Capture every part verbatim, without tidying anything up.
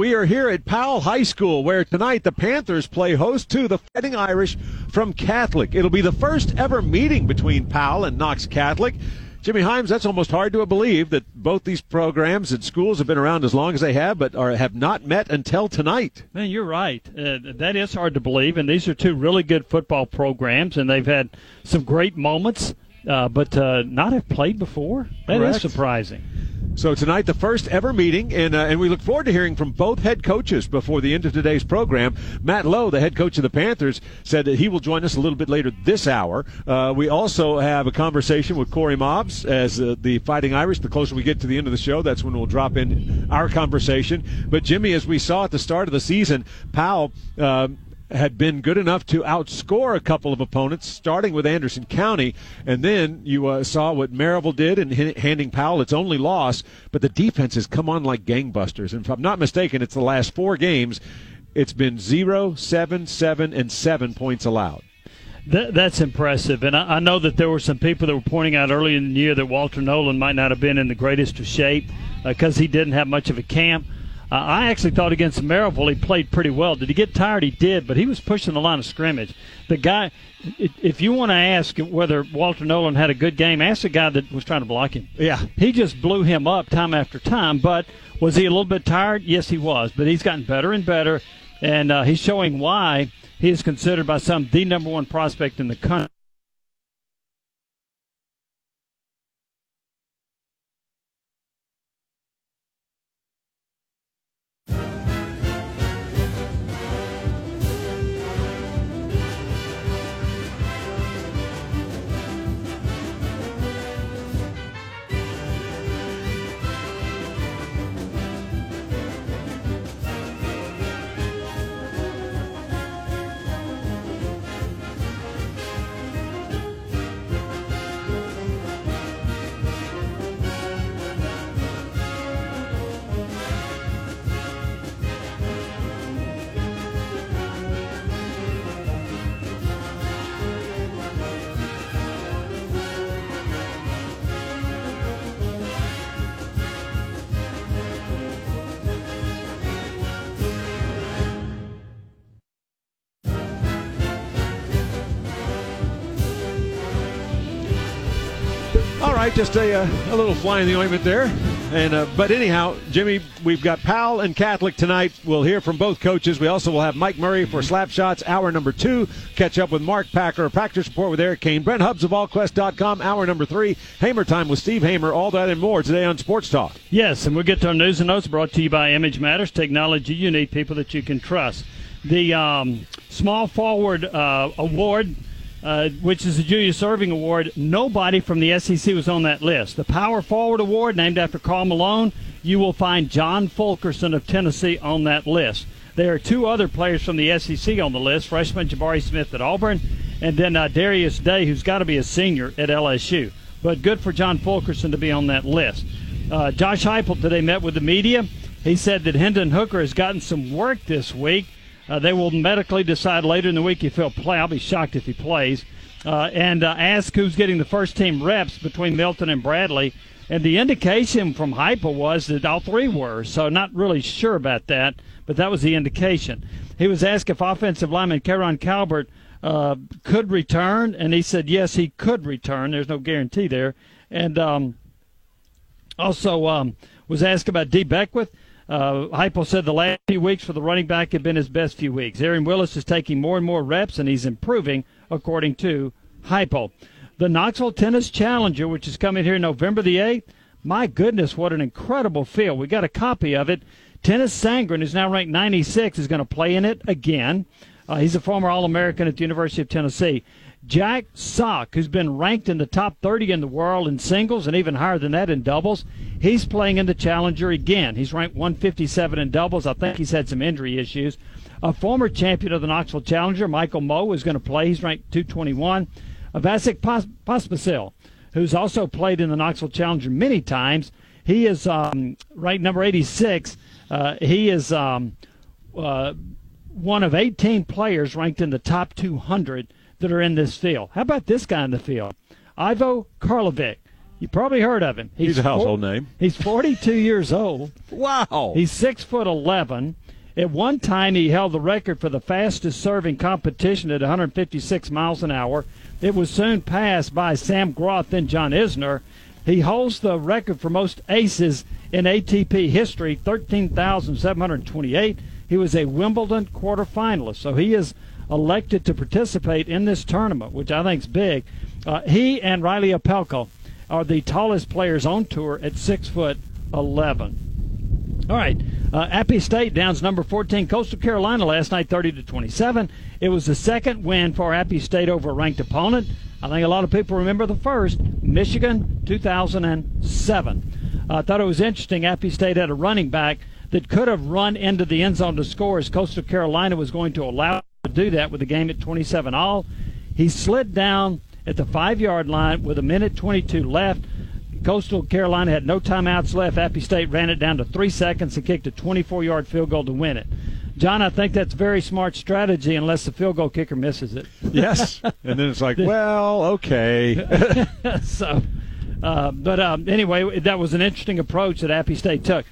We are here at Powell High School, where tonight the Panthers play host to the Fighting Irish from Catholic. It'll be the first ever meeting between Powell and Knox Catholic. Jimmy Himes, that's almost hard to believe that both these programs and schools have been around as long as they have, but are, have not met until tonight. Man, you're right. Uh, that is hard to believe, and these are two really good football programs, and they've had some great moments, uh, but uh, not have played before? That Correct. is surprising. So tonight, the first ever meeting, and, uh, and we look forward to hearing from both head coaches before the end of today's program. Matt Lowe, the head coach of the Panthers, said that he will join us a little bit later this hour. Uh, we also have a conversation with Corey Mobbs as uh, the Fighting Irish. The closer we get to the end of the show, that's when we'll drop in our conversation. But, Jimmy, as we saw at the start of the season, Powell uh, had been good enough to outscore a couple of opponents, starting with Anderson County, and then you uh, saw what Maryville did in h- handing Powell its only loss, but the defense has come on like gangbusters. And if I'm not mistaken, it's the last four games. It's been zero, seven, seven, and seven points allowed. That, that's impressive, and I, I know that there were some people that were pointing out early in the year that Walter Nolan might not have been in the greatest of shape because uh, he didn't have much of a camp. Uh, I actually thought against Maryville he played pretty well. Did he get tired? He did, but he was pushing the line of scrimmage. The guy, if you want to ask whether Walter Nolan had a good game, ask the guy that was trying to block him. Yeah. He just blew him up time after time, but was he a little bit tired? Yes, he was, but he's gotten better and better, and uh, he's showing why he is considered by some the number one prospect in the country. All right, just a, uh, a little fly in the ointment there. And uh, But anyhow, Jimmy, we've got Powell and Catholic tonight. We'll hear from both coaches. We also will have Mike Murray for Slap Shots, hour number two. Catch up with Mark Packer, Practice Report with Eric Kane. Brent Hubbs of all quest dot com, hour number three. Hamer Time with Steve Hamer. All that and more today on Sports Talk. Yes, and we'll get to our news and notes brought to you by Image Matters. Technology you need, people that you can trust. The um, Small Forward uh, Award, Uh, which is the Julius Serving Award, nobody from the S E C was on that list. The Power Forward Award, named after Karl Malone, you will find John Fulkerson of Tennessee on that list. There are two other players from the S E C on the list, freshman Jabari Smith at Auburn, and then uh, Darius Day, who's got to be a senior at L S U. But good for John Fulkerson to be on that list. Uh, Josh Heupel today met with the media. He said that Hendon Hooker has gotten some work this week. Uh, they will medically decide later in the week if he'll play. I'll be shocked if he plays. Uh, and uh, ask who's getting the first team reps between Milton and Bradley. And the indication from Heupel was that all three were, so not really sure about that, but that was the indication. He was asked if offensive lineman Caron Calvert uh, could return, and he said yes, he could return. There's no guarantee there. And um, also um, was asked about D. Beckwith. Uh, Heupel said the last few weeks for the running back have been his best few weeks. Aaron Willis is taking more and more reps, and he's improving, according to Heupel. The Knoxville Tennis Challenger, which is coming here November the eighth, my goodness, what an incredible field. We got a copy of it. Tennis Sangren, who's now ranked ninety-six, is going to play in it again. Uh, he's a former All-American at the University of Tennessee. Jack Sock, who's been ranked in the top thirty in the world in singles and even higher than that in doubles, he's playing in the Challenger again. He's ranked one fifty-seven in doubles. I think he's had some injury issues. A former champion of the Knoxville Challenger, Michael Moe, is going to play. He's ranked two twenty-one. Vasek Pospisil, who's also played in the Knoxville Challenger many times, he is um, ranked number eighty-six. Uh, he is um, uh, one of eighteen players ranked in the top two hundred that are in this field. How about this guy in the field? Ivo Karlovic. You probably heard of him. He's, He's a household four, name. He's forty-two years old. Wow. He's six foot eleven. At one time, he held the record for the fastest serving competition at one hundred fifty-six miles an hour. It was soon passed by Sam Groth and John Isner. He holds the record for most aces in A T P history, thirteen thousand seven hundred twenty-eight. He was a Wimbledon quarterfinalist, so he is elected to participate in this tournament, which I think is big. Uh, he and Riley Opelka are the tallest players on tour at six foot eleven. All right, uh, Appy State downs number fourteen Coastal Carolina last night, thirty to twenty-seven. It was the second win for Appy State over a ranked opponent. I think a lot of people remember the first, Michigan, two thousand seven. I uh, thought it was interesting. Appy State had a running back that could have run into the end zone to score, as Coastal Carolina was going to allow him to do that with the game at twenty-seven all. He slid down at the five-yard line with a minute twenty-two left. Coastal Carolina had no timeouts left. Appy State ran it down to three seconds and kicked a twenty-four-yard field goal to win it. John, I think that's very smart strategy unless the field goal kicker misses it. Yes, and then it's like, well, okay. so, uh, but um, anyway, that was an interesting approach that Appy State took.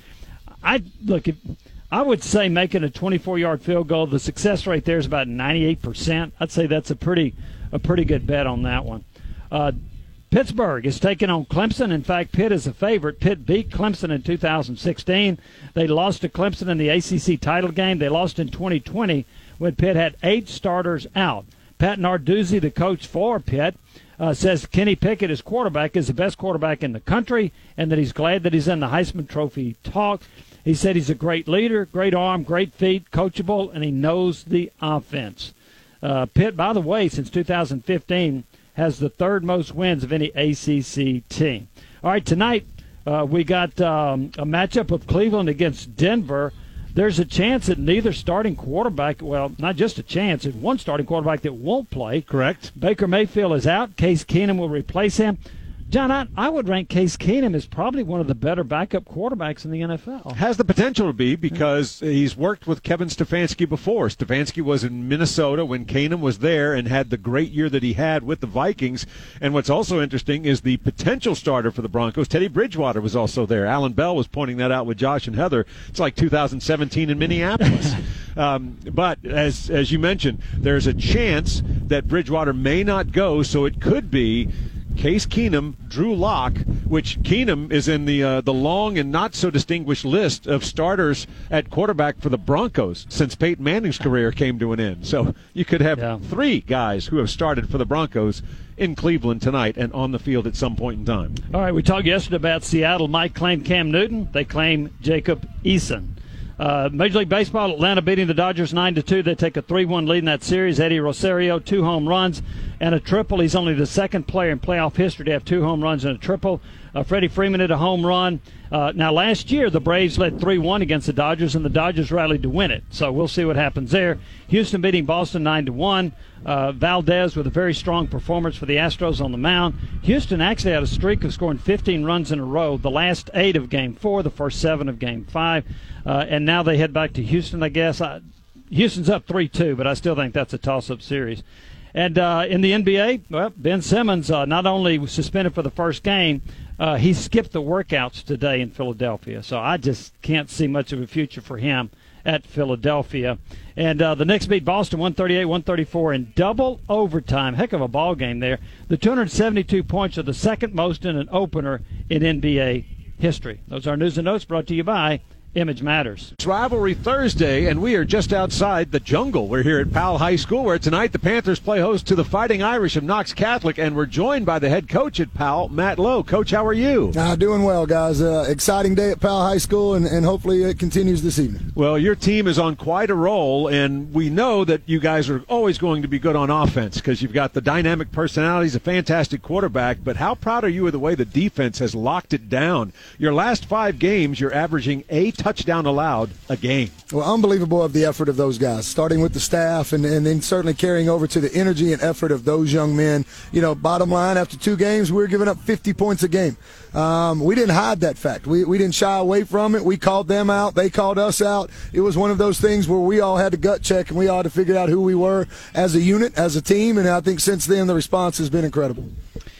I look, if, I would say making a twenty-four-yard field goal, the success rate there is about ninety-eight percent. I'd say that's a pretty a pretty good bet on that one. Uh, Pittsburgh is taking on Clemson. In fact, Pitt is a favorite. Pitt beat Clemson in two thousand sixteen. They lost to Clemson in the A C C title game. They lost in twenty twenty when Pitt had eight starters out. Pat Narduzzi, the coach for Pitt, uh, says Kenny Pickett, his quarterback, is the best quarterback in the country and that he's glad that he's in the Heisman Trophy talk. He said he's a great leader, great arm, great feet, coachable, and he knows the offense. Uh, Pitt, by the way, since two thousand fifteen, has the third most wins of any A C C team. All right, tonight uh, we got um, a matchup of Cleveland against Denver. There's a chance that neither starting quarterback, well, not just a chance, there's one starting quarterback that won't play. Correct. Baker Mayfield is out. Case Keenum will replace him. John, I, I would rank Case Keenum as probably one of the better backup quarterbacks in the N F L. Has the potential to be because he's worked with Kevin Stefanski before. Stefanski was in Minnesota when Keenum was there and had the great year that he had with the Vikings. And what's also interesting is the potential starter for the Broncos, Teddy Bridgewater, was also there. Alan Bell was pointing that out with Josh and Heather. It's like two thousand seventeen in Minneapolis. um, but as as you mentioned, there's a chance that Bridgewater may not go, so it could be Case Keenum, Drew Lock, which Keenum is in the uh, the long and not so distinguished list of starters at quarterback for the Broncos since Peyton Manning's career came to an end. So you could have yeah. three guys who have started for the Broncos in Cleveland tonight and on the field at some point in time. All right, we talked yesterday about Seattle might claim Cam Newton. They claim Jacob Eason. Uh, Major League Baseball, Atlanta beating the Dodgers nine to two. They take a three one lead in that series. Eddie Rosario, two home runs and a triple. He's only the second player in playoff history to have two home runs and a triple. Uh, Freddie Freeman hit a home run. Uh, now, last year, the Braves led three one against the Dodgers, and the Dodgers rallied to win it. So we'll see what happens there. Houston beating Boston nine to one. Uh, Valdez with a very strong performance for the Astros on the mound. Houston actually had a streak of scoring fifteen runs in a row, the last eight of Game four, the first seven of Game five. Uh, and now they head back to Houston, I guess. I, Houston's up three two, but I still think that's a toss-up series. And uh, in the N B A, well, Ben Simmons uh, not only was suspended for the first game, uh, he skipped the workouts today in Philadelphia. So I just can't see much of a future for him at Philadelphia. And uh, the Knicks beat Boston one thirty-eight one thirty-four in double overtime. Heck of a ball game there. The two hundred seventy-two points are the second most in an opener in N B A history. Those are our news and notes brought to you by Image Matters. It's Rivalry Thursday, and we are just outside the jungle. We're here at Powell High School, where tonight the Panthers play host to the Fighting Irish of Knox Catholic, and we're joined by the head coach at Powell, Matt Lowe. Coach, how are you? Uh, doing well, guys. Uh, exciting day at Powell High School, and, and hopefully it continues this evening. Well, your team is on quite a roll, and we know that you guys are always going to be good on offense because you've got the dynamic personalities, a fantastic quarterback, but how proud are you of the way the defense has locked it down? Your last five games, you're averaging eight touchdown allowed a game. Well, unbelievable of the effort of those guys, starting with the staff and, and then certainly carrying over to the energy and effort of those young men. You know, bottom line, after two games, we were giving up fifty points a game. Um, we didn't hide that fact. We, we didn't shy away from it. We called them out. They called us out. It was one of those things where we all had to gut check and we all had to figure out who we were as a unit, as a team, and I think since then the response has been incredible.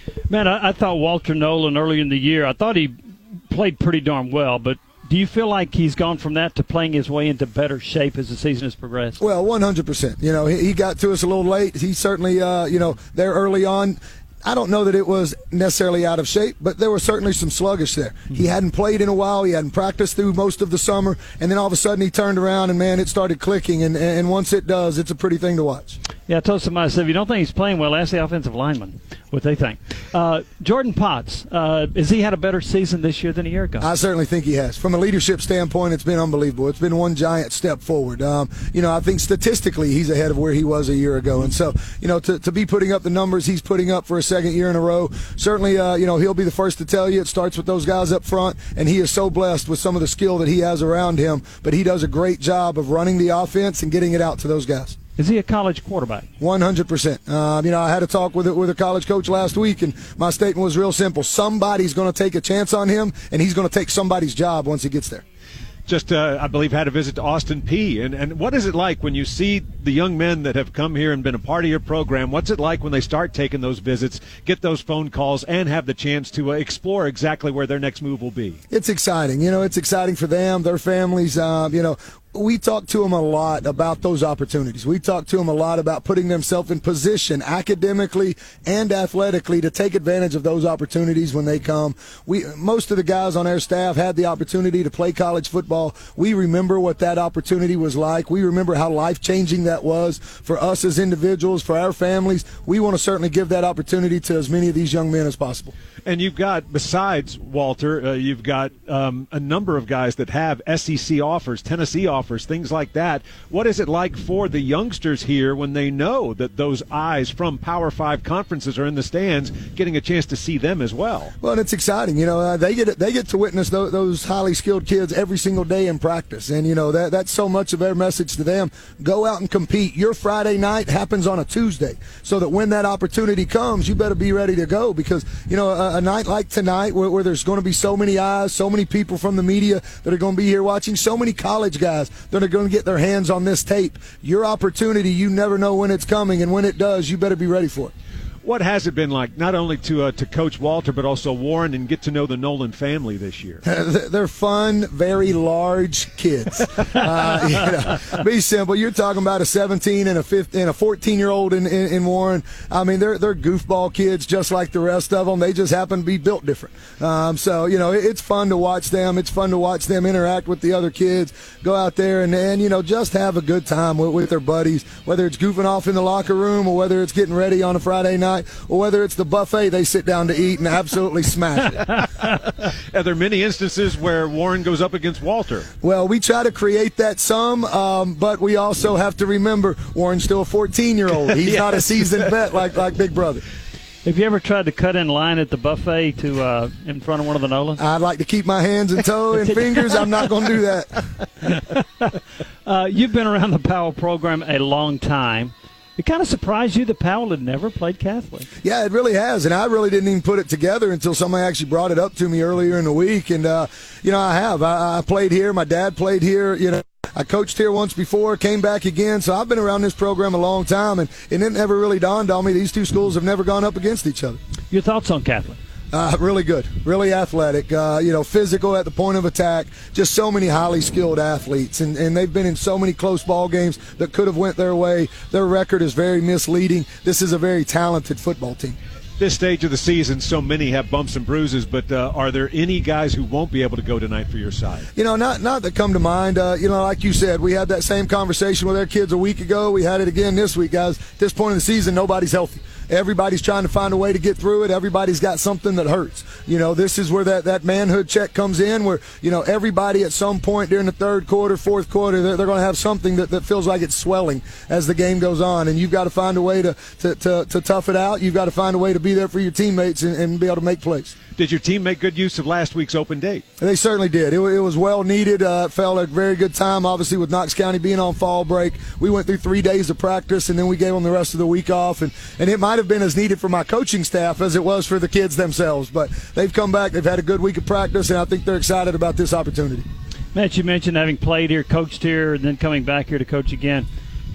Man, I, I thought Walter Nolan earlier in the year, I thought he played pretty darn well, but do you feel like he's gone from that to playing his way into better shape as the season has progressed? Well, one hundred percent. You know, he, he got to us a little late. He certainly, uh, you know, there early on. I don't know that it was necessarily out of shape, but there was certainly some sluggish there. He hadn't played in a while. He hadn't practiced through most of the summer, and then all of a sudden he turned around, and, man, it started clicking. And, and once it does, it's a pretty thing to watch. Yeah, I told somebody, I said, if you don't think he's playing well, ask the offensive lineman what they think. Uh, Jordan Potts, uh, has he had a better season this year than a year ago? I certainly think he has. From a leadership standpoint, it's been unbelievable. It's been one giant step forward. Um, you know, I think statistically he's ahead of where he was a year ago. And so, you know, to, to be putting up the numbers he's putting up for a second year in a row, certainly, uh, you know, he'll be the first to tell you it starts with those guys up front, and he is so blessed with some of the skill that he has around him. But he does a great job of running the offense and getting it out to those guys. Is he a college quarterback? one hundred percent. Uh, you know, I had a talk with a, with a college coach last week, and my statement was real simple. Somebody's going to take a chance on him, and he's going to take somebody's job once he gets there. Just, uh, I believe, had a visit to Austin Peay. And, and what is it like when you see the young men that have come here and been a part of your program? What's it like when they start taking those visits, get those phone calls, and have the chance to uh, explore exactly where their next move will be? It's exciting. You know, it's exciting for them, their families. Uh, you know, we talk to them a lot about those opportunities. We talk to them a lot about putting themselves in position academically and athletically to take advantage of those opportunities when they come. We, most of the guys on our staff had the opportunity to play college football. We remember what that opportunity was like. We remember how life-changing that was for us as individuals, for our families. We want to certainly give that opportunity to as many of these young men as possible. And you've got, besides Walter, uh, you've got um, a number of guys that have S E C offers, Tennessee offers, things like that. What is it like for the youngsters here when they know that those eyes from Power Five conferences are in the stands, getting a chance to see them as well? Well, and it's exciting. You know, uh, they get they get to witness those, those highly skilled kids every single day in practice, and you know that that's so much of their message to them. Go out and compete. Your Friday night happens on a Tuesday, so that when that opportunity comes, you better be ready to go, because you know a, a night like tonight, where, where there's going to be so many eyes, so many people from the media that are going to be here watching, so many college guys that are going to get their hands on this tape. Your opportunity, you never know when it's coming, and when it does, you better be ready for it. What has it been like, not only to uh, to Coach Walter, but also Warren, and get to know the Nolan family this year? They're fun, very large kids. uh, you know, be simple. You're talking about a seventeen and a fifteen and a fourteen-year-old in, in, in Warren. I mean, they're they're goofball kids just like the rest of them. They just happen to be built different. Um, so, you know, it, it's fun to watch them. It's fun to watch them interact with the other kids, go out there and, and you know, just have a good time with, with their buddies, whether it's goofing off in the locker room or whether it's getting ready on a Friday night, or whether it's the buffet they sit down to eat and absolutely smash it. Are there many instances where Warren goes up against Walter? Well, we try to create that some, um, but we also have to remember Warren's still a fourteen-year-old. He's yes. not a seasoned vet like, like Big Brother. Have you ever tried to cut in line at the buffet to uh, in front of one of the Nolans? I'd like to keep my hands and toes and fingers. I'm not going to do that. uh, you've been around the Powell program a long time. It kind of surprised you that Powell had never played Catholic. Yeah, it really has, and I really didn't even put it together until somebody actually brought it up to me earlier in the week. And, uh, you know, I have. I, I played here. My dad played here, you know. I coached here once before, came back again, so I've been around this program a long time, and, and it never really dawned on me these two schools have never gone up against each other. Your thoughts on Catholic? Uh, really good, really athletic, uh, you know, physical at the point of attack, just so many highly skilled athletes, and, and they've been in so many close ball games that could have went their way. Their record is very misleading. This is a very talented football team. This stage of the season, so many have bumps and bruises, but uh, are there any guys who won't be able to go tonight for your side? You know, not not that come to mind. Uh, you know, like you said, we had that same conversation with our kids a week ago. We had it again this week, guys. At this point in the season, nobody's healthy. Everybody's trying to find a way to get through it. Everybody's got something that hurts. You know, this is where that, that manhood check comes in, where, you know, everybody at some point during the third quarter, fourth quarter, they're, they're going to have something that, that feels like it's swelling as the game goes on. And you've got to find a way to, to, to, to tough it out. You've got to find a way to be there for your teammates and, and be able to make plays. Did your team make good use of last week's open date? They certainly did. It, it was well needed. Uh, it felt like a very good time, obviously, with Knox County being on fall break. We went through three days of practice, and then we gave them the rest of the week off. And, and it might have been as needed for my coaching staff as it was for the kids themselves. But they've come back. They've had a good week of practice, and I think they're excited about this opportunity. Matt, you mentioned having played here, coached here, and then coming back here to coach again.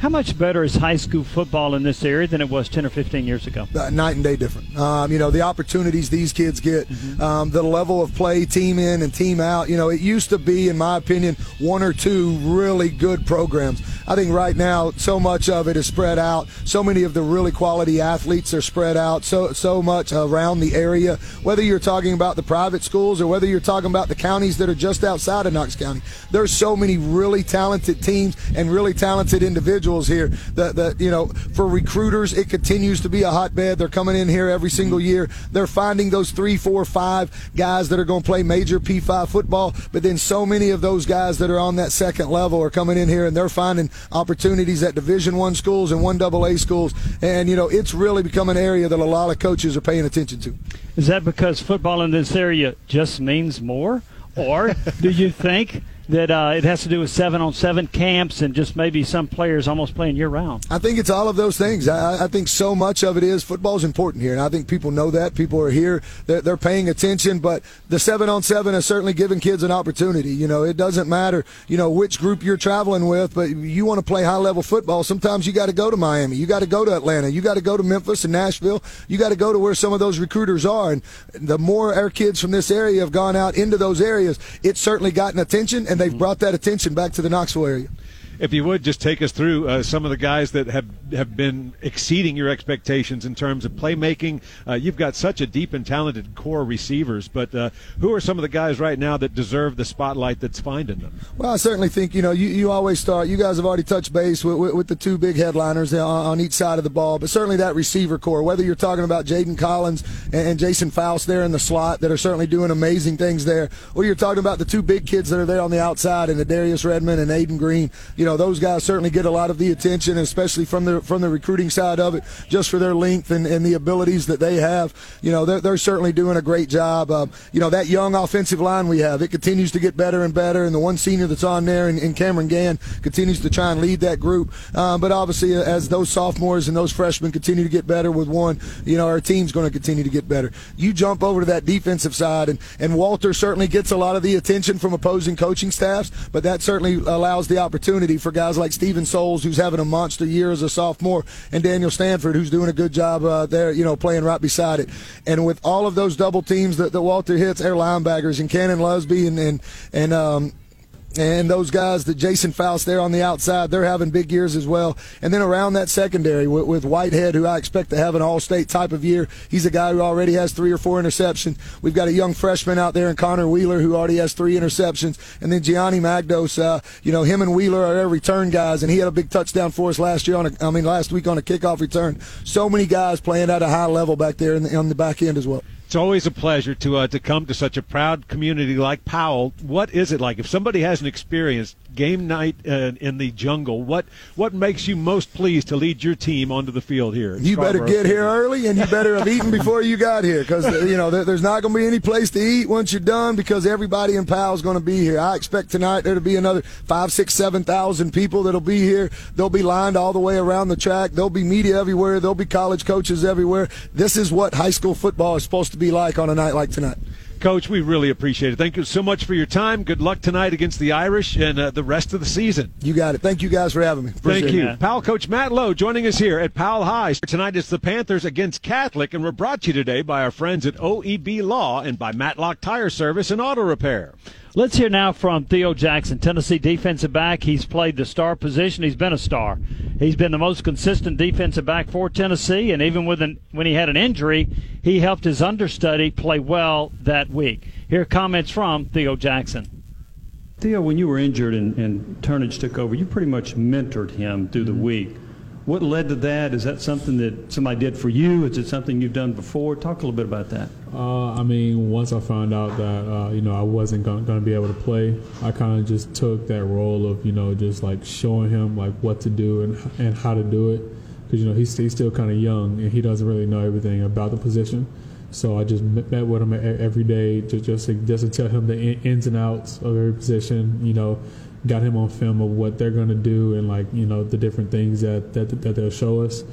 How much better is high school football in this area than it was ten or fifteen years ago? Uh, night and day different. Um, you know, the opportunities these kids get, mm-hmm. um, the level of play, team in and team out. You know, it used to be, in my opinion, one or two really good programs. I think right now so much of it is spread out. So many of the really quality athletes are spread out so so much around the area, whether you're talking about the private schools or whether you're talking about the counties that are just outside of Knox County. There's so many really talented teams and really talented individuals here that, that, you know, for recruiters, it continues to be a hotbed. They're coming in here every single year. They're finding those three, four, five guys that are going to play major P five football, but then so many of those guys that are on that second level are coming in here and they're finding opportunities at Division One schools and one double A schools. And, you know, it's really become an area that a lot of coaches are paying attention to. Is that because football in this area just means more? Or do you think that uh, it has to do with seven-on-seven camps and just maybe some players almost playing year-round? I think it's all of those things. I, I think so much of it is football is important here, and I think people know that. People are here. They're, they're paying attention, but the seven-on-seven has certainly given kids an opportunity. You know, it doesn't matter, you know, which group you're traveling with, but you want to play high-level football, sometimes you got to go to Miami. You got to go to Atlanta. You got to go to Memphis and Nashville. You got to go to where some of those recruiters are, and the more our kids from this area have gone out into those areas, it's certainly gotten attention, and they've brought that attention back to the Knoxville area. If you would, just take us through uh, some of the guys that have, have been exceeding your expectations in terms of playmaking. Uh, you've got such a deep and talented core receivers, but uh, who are some of the guys right now that deserve the spotlight that's finding them? Well, I certainly think, you know, you, you always start, you guys have already touched base with, with, with the two big headliners on, on each side of the ball, but certainly that receiver core, whether you're talking about Jaden Collins and, and Jason Faust there in the slot that are certainly doing amazing things there, or you're talking about the two big kids that are there on the outside and the Darius Redmond and Aiden Green. You know, those guys certainly get a lot of the attention, especially from the from the recruiting side of it, just for their length and, and the abilities that they have. You know, they're, they're certainly doing a great job. Um, you know, that young offensive line we have, it continues to get better and better, and the one senior that's on there, and, and Cameron Gann, continues to try and lead that group. Um, but obviously, as those sophomores and those freshmen continue to get better with one, you know, our team's going to continue to get better. You jump over to that defensive side, and, and Walter certainly gets a lot of the attention from opposing coaching staffs, but that certainly allows the opportunity for guys like Steven Souls, who's having a monster year as a sophomore, and Daniel Stanford, who's doing a good job uh, there, you know, playing right beside it. And with all of those double teams that, that Walter hits, our linebackers and Cannon Lusby and and and um, and those guys, the Jason Faust there on the outside, they're having big years as well. And then around that secondary with, with Whitehead, who I expect to have an all-state type of year. He's a guy who already has three or four interceptions. We've got a young freshman out there in Connor Wheeler who already has three interceptions. And then Gianni Magdos, uh, you know, him and Wheeler are our return guys, and he had a big touchdown for us last year on a, I mean, last week on a kickoff return. So many guys playing at a high level back there in the, on the back end as well. It's always a pleasure to uh, to come to such a proud community like Powell. What is it like? If somebody hasn't experienced game night uh, in the jungle, what what makes you most pleased to lead your team onto the field here? You better get here early, and you better have eaten before you got here, because you know there, there's not going to be any place to eat once you're done, because everybody in Powell is going to be here. I expect tonight there to be another five, six, seven thousand people that'll be here. They'll be lined all the way around the track. There'll be media everywhere. There'll be college coaches everywhere. This is what high school football is supposed to be like on a night like tonight. Coach, we really appreciate it. Thank you so much for your time. Good luck tonight against the Irish and uh, the rest of the season. You got it. Thank you guys for having me. Appreciate Thank you. It. Powell coach Matt Lowe joining us here at Powell High. Tonight it's the Panthers against Catholic, and we're brought to you today by our friends at O E B Law and by Matlock Tire Service and Auto Repair. Let's hear now from Theo Jackson, Tennessee defensive back. He's played the star position. He's been a star. He's been the most consistent defensive back for Tennessee, and even with an, when he had an injury, he helped his understudy play well that week. Here are comments from Theo Jackson. Theo, when you were injured and, and Turnage took over, you pretty much mentored him through the week. What led to that? Is that something that somebody did for you? Is it something you've done before? Talk a little bit about that. Uh, I mean, once I found out that, uh, you know, I wasn't going to be able to play, I kind of just took that role of, you know, just like showing him like what to do and and how to do it. Because, you know, he's, he's still kind of young and he doesn't really know everything about the position. So I just met with him every day to just to, just to tell him the ins and outs of every position, you know, got him on film of what they're going to do and, like, you know, the different things that, that, that they'll show us.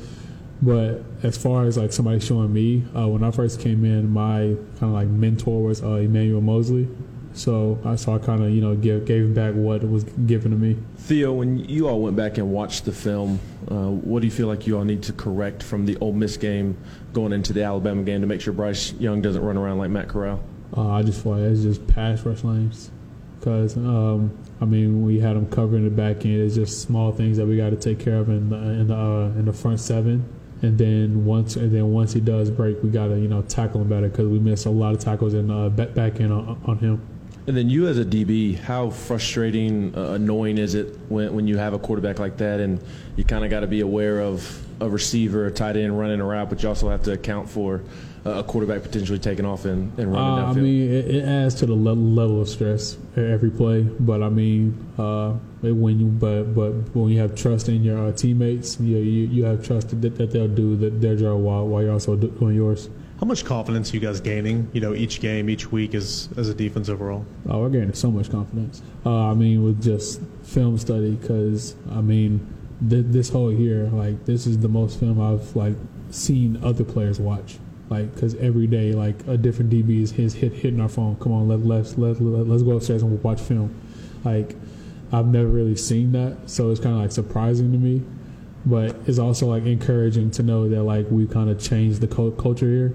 But as far as, like, somebody showing me, uh, when I first came in, my kind of, like, mentor was uh, Emmanuel Mosley. So I so I kind of you know give, gave back what was given to me. Theo, when you all went back and watched the film, uh, what do you feel like you all need to correct from the Ole Miss game going into the Alabama game to make sure Bryce Young doesn't run around like Matt Corral? Uh, I just feel like it's just pass rush lanes. Because, um, I mean, we had him covering the back end. It's just small things that we got to take care of in the, in the, uh, in the front seven. And then once and then once he does break, we got to, you know, tackle him better because we missed a lot of tackles in the uh, back end on, on him. And then you as a D B, how frustrating, uh, annoying is it when, when you have a quarterback like that and you kind of got to be aware of a receiver, a tight end running a route, but you also have to account for a quarterback potentially taking off and, and running uh, downfield? I mean, it, it adds to the level, level of stress every play. But I mean, uh, when you but but when you have trust in your uh, teammates, you, you you have trust that, that they'll do the, their job while while you're also doing yours. How much confidence are you guys gaining, you know, each game, each week as as a defense overall? Oh, we're gaining so much confidence. Uh, I mean, with just film study, because I mean, th- this whole year, like this is the most film I've like seen other players watch. Like, because every day, like a different D B is his hit hitting our phone. Come on, let let's let, let let's go upstairs and watch film. Like, I've never really seen that, so it's kind of like surprising to me. But it's also like encouraging to know that like we kind of changed the culture here.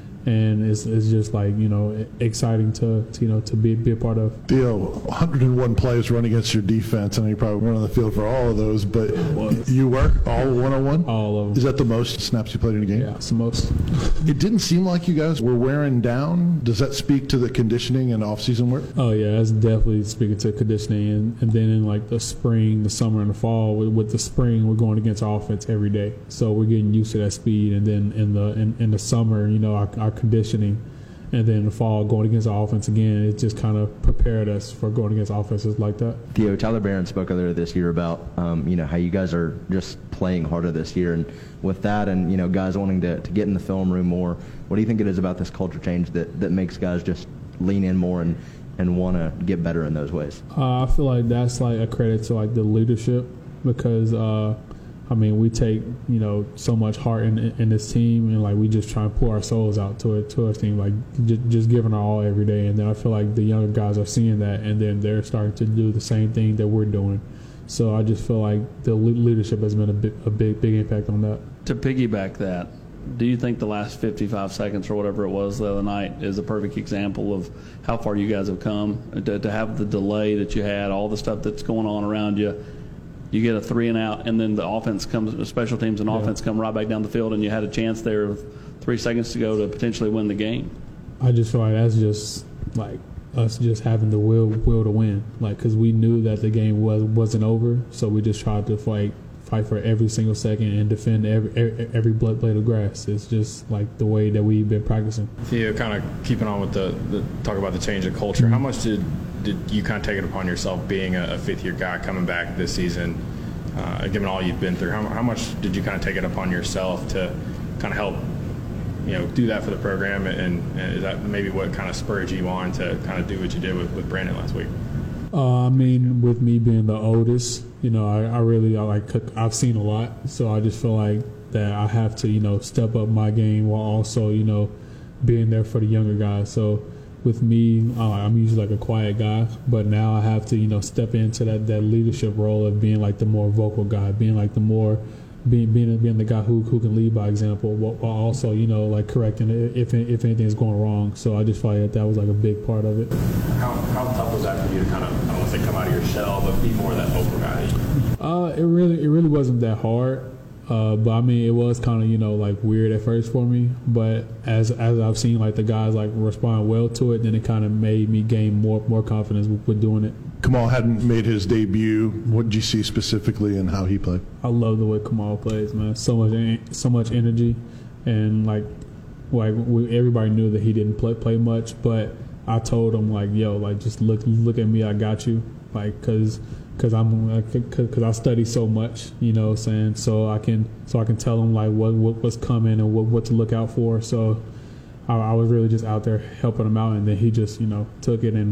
And it's it's just like, you know, exciting to, to you know to be be a part of. Theo, one hundred one plays run against your defense. I know you probably weren't on the field for all of those, but you were all one oh one? All of them. Is that the most snaps you played in a game? Yeah, it's the most. It didn't seem like you guys were wearing down. Does that speak to the conditioning and off-season work? Oh, yeah, that's definitely speaking to conditioning. And, and then in like the spring, the summer, and the fall, with, with the spring, we're going against our offense every day. So we're getting used to that speed. And then in the in, in the summer, you know, our, our conditioning, and then in the fall going against our offense again, it just kind of prepared us for going against offenses like that. Theo, Tyler Barron spoke earlier this year about um, you know how you guys are just playing harder this year, and with that, and you know guys wanting to, to get in the film room more. What do you think it is about this culture change that, that makes guys just lean in more and, and want to get better in those ways? Uh, I feel like that's like a credit to like the leadership, because uh, I mean, we take, you know, so much heart in in this team, and like we just try and pour our souls out to it to our team, like just, just giving our all every day. And then I feel like the younger guys are seeing that, and then they're starting to do the same thing that we're doing. So I just feel like the leadership has been a big, a big, big impact on that. To piggyback that, do you think the last fifty-five seconds or whatever it was the other night is a perfect example of how far you guys have come? To, to have the delay that you had, all the stuff that's going on around you. You get a three and out, and then the offense comes, special teams and yeah. offense come right back down the field, and you had a chance there with three seconds to go to potentially win the game. I just feel like that's just like us just having the will will to win, like because we knew that the game was wasn't over, so we just tried to fight fight for every single second and defend every every, every blade of grass. It's just like the way that we've been practicing. Theo, kind of keeping on with the, the talk about the change of culture. Mm-hmm. How much did did you kind of take it upon yourself being a, a fifth year guy coming back this season, uh, given all you've been through? How, how much did you kind of take it upon yourself to kind of help, you know, do that for the program, and, and is that maybe what kind of spurred you on to kind of do what you did with, with Brandon last week? Uh, I mean, with me being the oldest, you know, I, I really I like I've seen a lot, so I just feel like that I have to, you know, step up my game while also, you know, being there for the younger guys. So with me, uh, I'm usually like a quiet guy, but now I have to, you know, step into that, that leadership role of being like the more vocal guy, being like the more being being, being the guy who who can lead by example, while also, you know, like correcting it if if anything is going wrong. So I just felt like that was like a big part of it. How how tough was that for you to kind of, I don't want to say come out of your shell, but be more of that vocal guy? Uh, it really it really wasn't that hard. Uh, but I mean, it was kind of, you know, like weird at first for me. But as as I've seen like the guys like respond well to it, then it kind of made me gain more more confidence with, with doing it. Kamal hadn't made his debut. What did you see specifically in how he played? I love the way Kamal plays, man. So much so much energy, and like like we, everybody knew that he didn't play play much, but I told him like, yo, like just look look at me, I got you, like because. Cause I'm, cause I study so much, you know what I'm saying? So I can, so I can tell them like what, what what's coming and what, what to look out for. So I, I was really just out there helping him out, and then he just, you know, took it and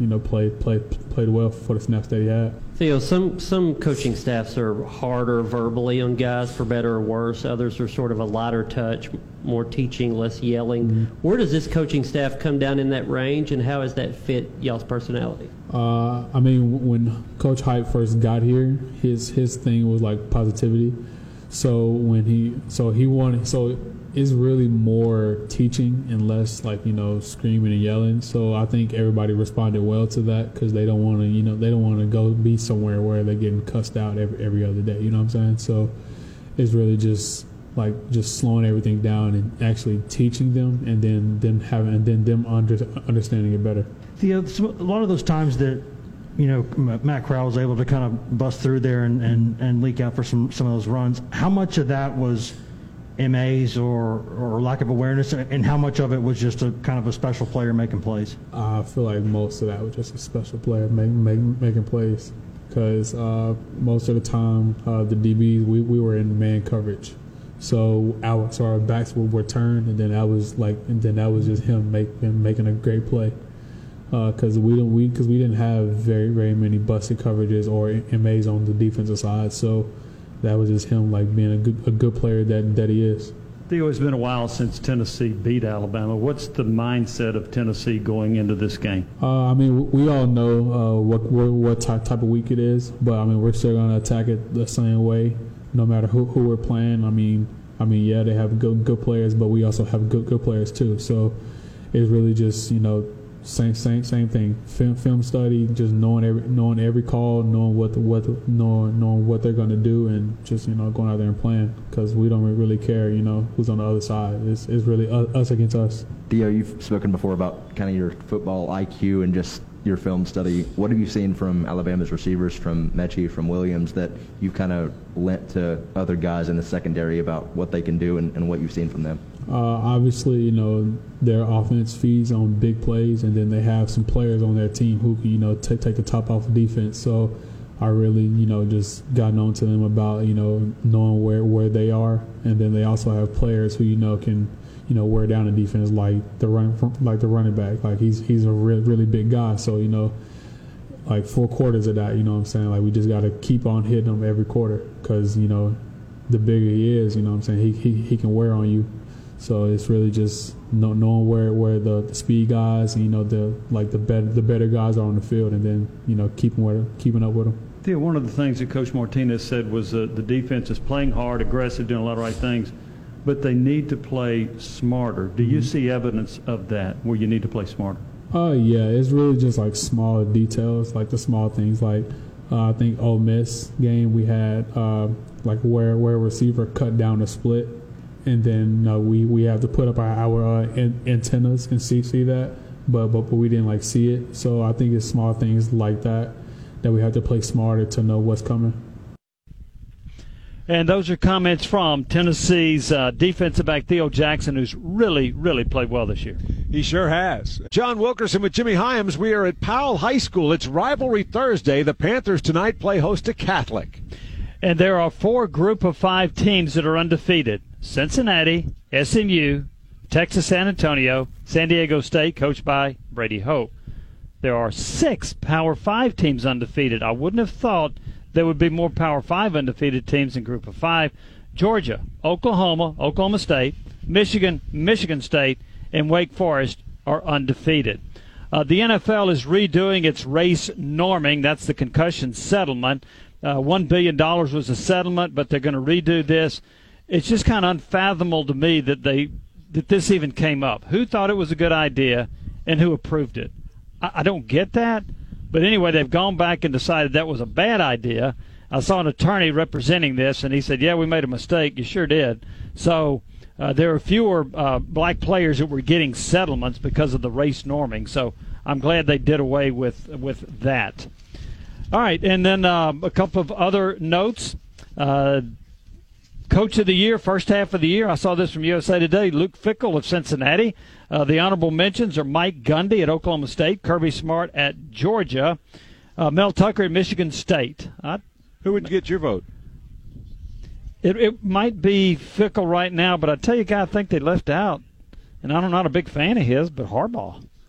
you know, played played played well for the snaps that he had. Theo, some some coaching staffs are harder verbally on guys, for better or worse. Others are sort of a lighter touch, more teaching, less yelling. Mm-hmm. Where does this coaching staff come down in that range, and how does that fit y'all's personality? Uh, I mean, when Coach Hype first got here, his his thing was like positivity. So when he so he wanted so it's really more teaching and less like, you know, screaming and yelling. So I think everybody responded well to that because they don't want to, you know, they don't want to go be somewhere where they're getting cussed out every every other day. You know what I'm saying? So it's really just like just slowing everything down and actually teaching them, and then them having and then them under, understanding it better. Theo, a lot of those times that, you know, Matt Corral was able to kind of bust through there and, and, and leak out for some, some of those runs. How much of that was M As or, or lack of awareness, and how much of it was just a kind of a special player making plays? Uh, I feel like most of that was just a special player make, make, making plays, because uh, most of the time uh, the D Bs, we, we were in man coverage. So our, so our backs were, were turned, and then that was like, and then that was just him making making a great play. Because uh, we don't we because we didn't have very very many busted coverages or M As on the defensive side, so that was just him like being a good a good player that that he is. Theo, it's been a while since Tennessee beat Alabama. What's the mindset of Tennessee going into this game? Uh, I mean, we all know uh, what what, what type, type of week it is, but I mean, we're still going to attack it the same way, no matter who, who we're playing. I mean, I mean, yeah, they have good good players, but we also have good good players too. So it's really just, you know, same same same thing. Film film study, just knowing every knowing every call, knowing what the, what the, knowing knowing what they're going to do, and just, you know, going out there and playing, because we don't really care, you know, who's on the other side. It's it's really us against us. Theo, you've spoken before about kind of your football I Q and just your film study. What have you seen from Alabama's receivers, from Mechie, from Williams, that you've kind of lent to other guys in the secondary about what they can do and, and what you've seen from them? Uh, obviously, you know, their offense feeds on big plays, and then they have some players on their team who can, you know, t- take the top off of defense. So I really, you know, just gotten on to them about, you know, knowing where, where they are, and then they also have players who, you know, can, you know, wear down the defense, like the run, like the running back. Like he's he's a really, really big guy. So, you know, like four quarters of that, you know what I'm saying? Like we just got to keep on hitting him every quarter, because, you know, the bigger he is, you know what I'm saying, he he, he can wear on you. So it's really just know, knowing where, where the, the speed guys and, you know, the like the better the better guys are on the field, and then, you know, keeping with them, keeping up with them. Theo, one of the things that Coach Martinez said was uh, the defense is playing hard, aggressive, doing a lot of right things, but they need to play smarter. Do you mm-hmm. see evidence of that, where you need to play smarter? Oh, uh, yeah. It's really just like small details, like the small things. Like uh, I think Ole Miss game we had, uh, like where where a receiver cut down the split, and then uh, we, we have to put up our, our uh, an, antennas and see see that, but, but but we didn't like see it. So I think it's small things like that that we have to play smarter to know what's coming. And those are comments from Tennessee's uh, defensive back Theo Jackson, who's really, really played well this year. He sure has. John Wilkerson with Jimmy Hyams. We are at Powell High School. It's Rivalry Thursday. The Panthers tonight play host to Catholic. And there are four group of five teams that are undefeated: Cincinnati, S M U, Texas San Antonio, San Diego State, coached by Brady Hope. There are six Power Five teams undefeated. I wouldn't have thought there would be more Power Five undefeated teams in Group of Five. Georgia, Oklahoma, Oklahoma State, Michigan, Michigan State, and Wake Forest are undefeated. Uh, the N F L is redoing its race norming. That's the concussion settlement. Uh, one billion dollars was the settlement, but they're going to redo this. It's just kind of unfathomable to me that they that this even came up. Who thought it was a good idea, and who approved it? I, I don't get that. But anyway, they've gone back and decided that was a bad idea. I saw an attorney representing this, and he said, yeah, we made a mistake. You sure did. So uh, there are fewer uh, black players that were getting settlements because of the race norming. So I'm glad they did away with, with that. All right, and then uh, a couple of other notes. Uh, Coach of the Year, first half of the year, I saw this from U S A Today, Luke Fickell of Cincinnati. Uh, the honorable mentions are Mike Gundy at Oklahoma State, Kirby Smart at Georgia, uh, Mel Tucker at Michigan State. Uh, Who would get your vote? It, it might be Fickell right now, but I tell you, guy, I think they left out, and I'm not a big fan of his, but Harbaugh.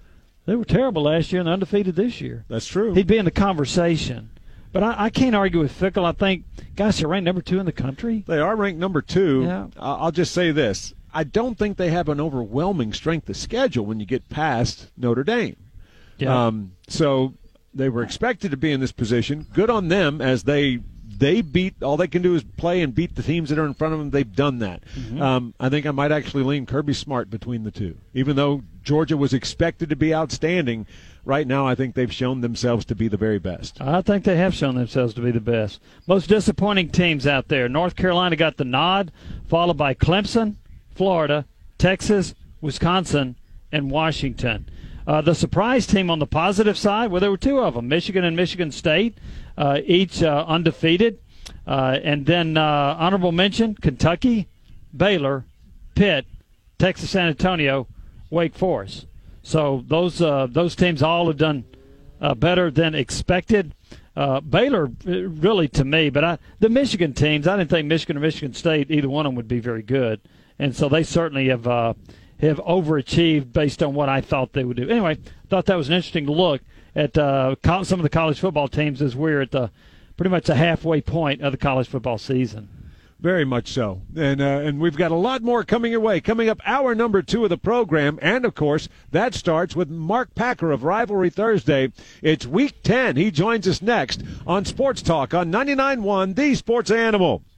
They were terrible last year and undefeated this year. That's true. He'd be in the conversation. But I, I can't argue with Fickle. I think, gosh, they're ranked number two in the country. They are ranked number two. Yeah. I'll just say this. I don't think they have an overwhelming strength of schedule when you get past Notre Dame. Yeah. Um, so they were expected to be in this position. Good on them as they they beat – all they can do is play and beat the teams that are in front of them. They've done that. Mm-hmm. Um, I think I might actually lean Kirby Smart between the two. Even though Georgia was expected to be outstanding, right now I think they've shown themselves to be the very best. I think they have shown themselves to be the best. Most disappointing teams out there. North Carolina got the nod, followed by Clemson, Florida, Texas, Wisconsin, and Washington. Uh, the surprise team on the positive side, well, there were two of them, Michigan and Michigan State, uh, each uh, undefeated. Uh, and then uh, honorable mention, Kentucky, Baylor, Pitt, Texas San Antonio, Wake Forest. So those uh, those teams all have done uh, better than expected. Uh, Baylor, really, to me, but I, the Michigan teams, I didn't think Michigan or Michigan State, either one of them would be very good. And so they certainly have uh, have overachieved based on what I thought they would do. Anyway, I thought that was an interesting look at uh, co- some of the college football teams as we're at the pretty much the halfway point of the college football season. Very much so. And uh, and we've got a lot more coming your way. Coming up, hour number two of the program. And, of course, that starts with Mark Packer of Rivalry Thursday. It's week ten. He joins us next on Sports Talk on ninety-nine point one, The Sports Animal.